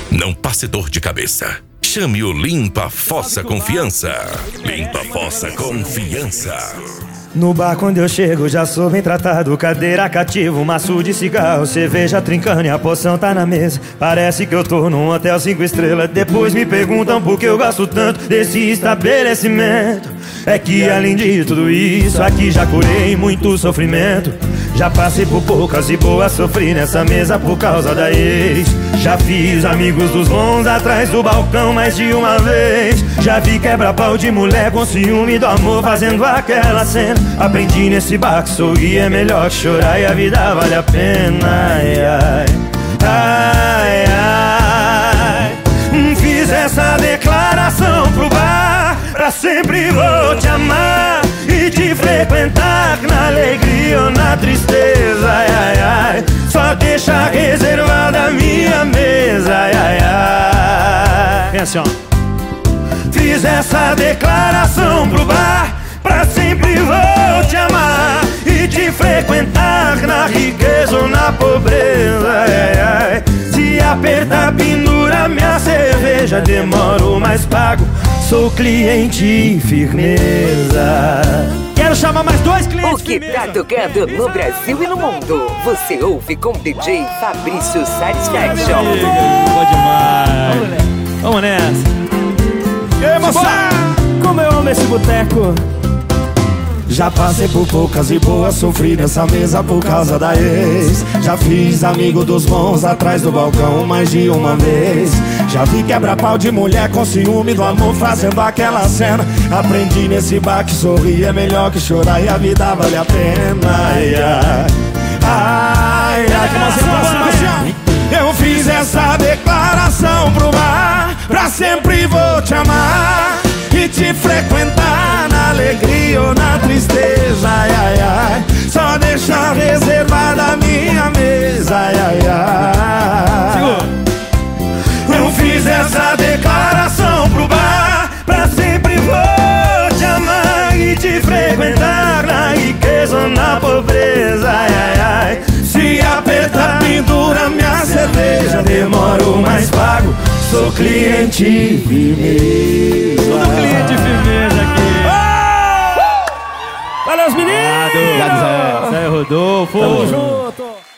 Não passe dor de cabeça. Chame o Limpa Fossa Confiança. Limpa Fossa Confiança. No bar quando eu chego já sou bem tratado. Cadeira cativa, maço de cigarro, cerveja trincando e a poção tá na mesa. Parece que eu tô num hotel 5 estrelas. Depois me perguntam por que eu gosto tanto desse estabelecimento. É que além de tudo isso, aqui já curei muito sofrimento. Já passei por poucas e boas, sofri nessa mesa por causa da ex. Já fiz amigos dos bons atrás do balcão mais de uma vez. Já vi quebra-pau de mulher com ciúme do amor fazendo aquela cena. Aprendi nesse bar que sorrir é melhor que chorar e a vida vale a pena. Ai, ai, ai, ai. Fiz essa declaração pro bar: pra sempre vou te amar e te frequentar, na alegria ou na tristeza. Ai, ai, ai. Só deixa reservada a minha mesa. Ai, ai, ai. Vem assim, ó. Fiz essa declaração pro bar: pra sempre vou te amar e te frequentar, na riqueza ou na pobreza. Ai, ai, ai. Se apertar, pendura minha cerveja. Demoro, mas pago. Sou cliente firmeza. Quero chamar mais 2 clientes. O que tá tocando no Brasil e no mundo, você ouve com DJ Fabrício Satisfaction. Boa demais. Vamos nessa. E aí, moçada? Como eu amo esse boteco. Já passei por poucas e boas, sofri nessa mesa por causa da ex. Já fiz amigo dos bons atrás do balcão mais de uma vez. Já vi quebra-pau de mulher com ciúme do amor fazendo aquela cena. Aprendi nesse bar que sorrir é melhor que chorar e a vida vale a pena. Ai, ai, ai, ai, ai. Eu fiz essa declaração pro bar: pra sempre vou te amar e te frequentar, na alegria ou na tristeza. Ai, ai, ai. Só deixar reservada a minha mesa. Ai, ai, ai. Eu fiz essa declaração pro bar: pra sempre vou te amar e te frequentar, na riqueza ou na pobreza. Ai, ai, ai. Se apertar, pendura minha cerveja. Demoro, mas pago. Sou cliente firmeza. Tudo cliente firmeza aqui. Valeu, os meninos! Obrigado, Zé. Zé Rodolfo. Tamo junto.